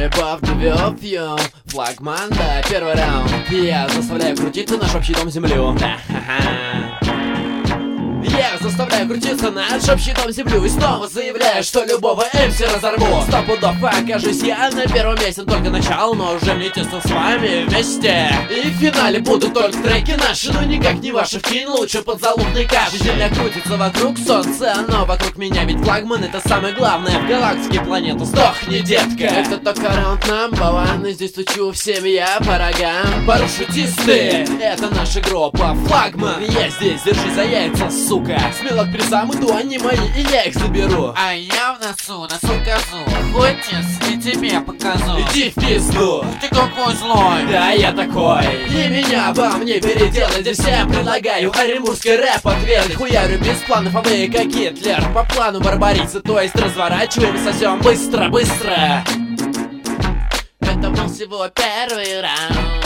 Любовь живет, флагман, да, первый раунд. Я заставляю крутиться наш общий дом землю. Я заставляю крутиться наш общий дом землю. И снова заявляю, что любого МС разорву. 100 пудов окажусь я на первом месте. Только начало, но уже мне тесно с вами вместе. И в финале будут только треки наши, но никак не ваши. Вкинь лучше подзалупный каши. Земля крутится вокруг солнца, оно вокруг меня. Ведь флагман — это самое главное в галактике планету. Сдохни, детка. Это только раунд number one. И здесь стучу всем я по рогам. Парашютисты, это наша группа. Флагман, я здесь, держи за яйца, сука. Смело к призам иду, они мои, и я их заберу. А я в носу козу. Хочешь, я тебе покажу. Иди в пизду. Ты какой злой. Да, я такой. И меня обо мне переделать. Всем предлагаю оренбургский рэп отведать. Хуярю без планов, а вы как Гитлер. По плану барбарицы, то есть разворачиваем, сосем быстро, быстро. Это был всего первый раунд.